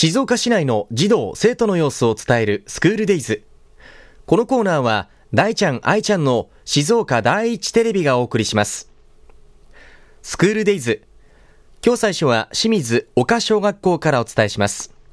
静岡市内の児童生徒の様子を伝えるスクールデイズ。このコーナーは大ちゃん愛ちゃんの静岡第一テレビがお送りします。スクールデイズ、今日最初は清水岡小学校からお伝えします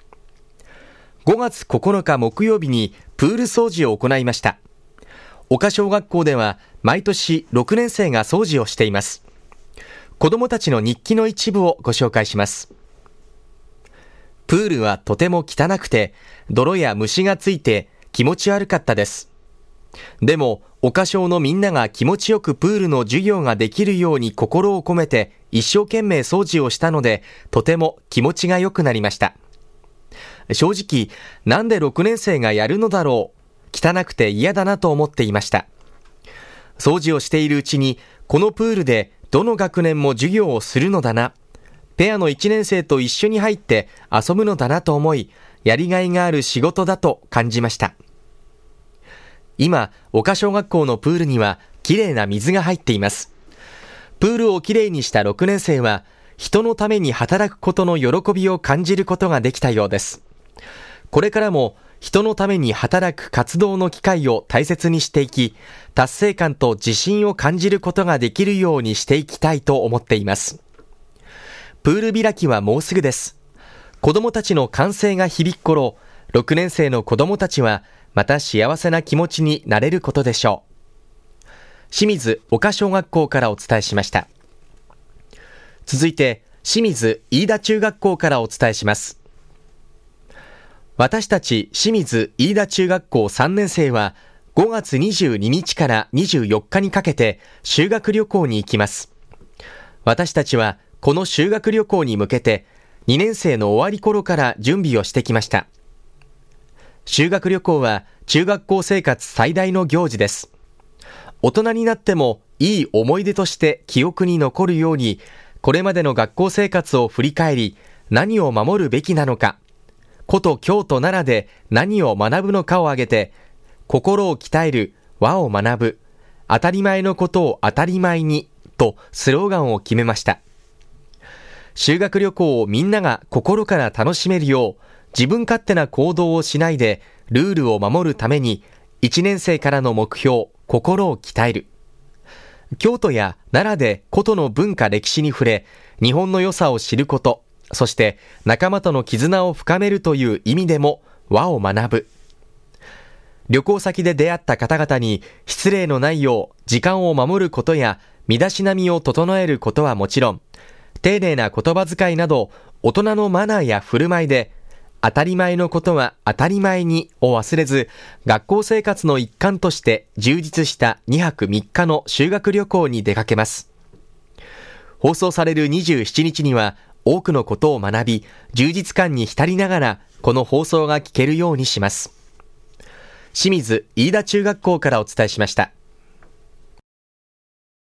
。5月9日木曜日にプール掃除を行いました。岡小学校では毎年6年生が掃除をしています。子どもたちの日記の一部をご紹介します。プールはとても汚くて泥や虫がついて気持ち悪かったです。でも岡小のみんなが気持ちよくプールの授業ができるように心を込めて一生懸命掃除をしたので、とても気持ちが良くなりました。正直、なんで6年生がやるのだろう、汚くて嫌だなと思っていました。掃除をしているうちに、このプールでどの学年も授業をするのだな、ペアの1年生と一緒に入って遊ぶのだなと思い、やりがいがある仕事だと感じました。今、岡小学校のプールにはきれいな水が入っています。プールをきれいにした6年生は、人のために働くことの喜びを感じることができたようです。これからも人のために働く活動の機会を大切にしていき、達成感と自信を感じることができるようにしていきたいと思っています。プール開きはもうすぐです。子どもたちの歓声が響く頃、6年生の子どもたちはまた幸せな気持ちになれることでしょう。清水岡小学校からお伝えしました。続いて清水飯田中学校からお伝えします。私たち清水飯田中学校3年生は5月22日から24日にかけて修学旅行に行きます。私たちはこの修学旅行に向けて2年生の終わり頃から準備をしてきました。修学旅行は中学校生活最大の行事です。大人になってもいい思い出として記憶に残るように、これまでの学校生活を振り返り、何を守るべきなのか、古都京都奈良で何を学ぶのかを挙げて、心を鍛える、和を学ぶ、当たり前のことを当たり前にとスローガンを決めました。修学旅行をみんなが心から楽しめるよう、自分勝手な行動をしないでルールを守るために、1年生からの目標、心を鍛える。京都や奈良で古都の文化歴史に触れ、日本の良さを知ること、そして仲間との絆を深めるという意味でも和を学ぶ。旅行先で出会った方々に失礼のないよう時間を守ることや身だしなみを整えることはもちろん、丁寧な言葉遣いなど大人のマナーや振る舞いで、当たり前のことは当たり前にを忘れず、学校生活の一環として充実した2泊3日の修学旅行に出かけます。放送される27日には多くのことを学び、充実感に浸りながらこの放送が聞けるようにします。清水飯田中学校からお伝えしました。